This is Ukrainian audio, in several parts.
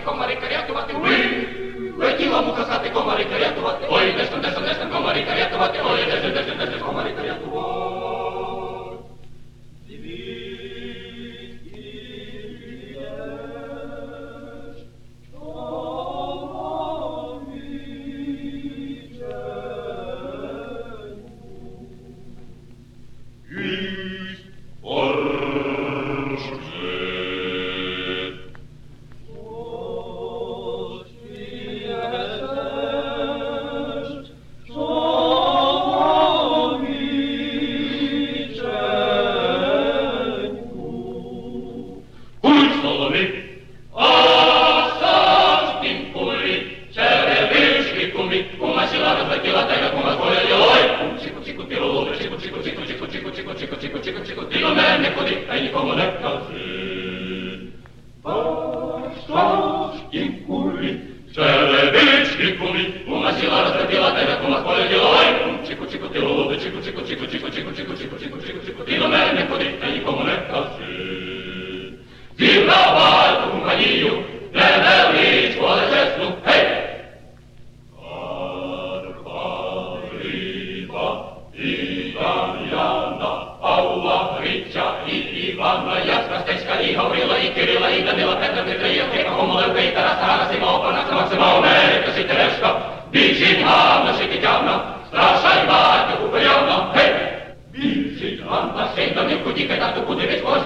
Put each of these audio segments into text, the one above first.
комари карятувати, летіла муха з хати, комари карятувати, ой, десь там, комари карятувати, ой, десь, комари карятувати.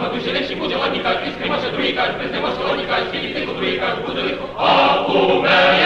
Другі кажуть, без не може, одні кажуть, скільки тихо, другі кажуть, буде лихо, а куме.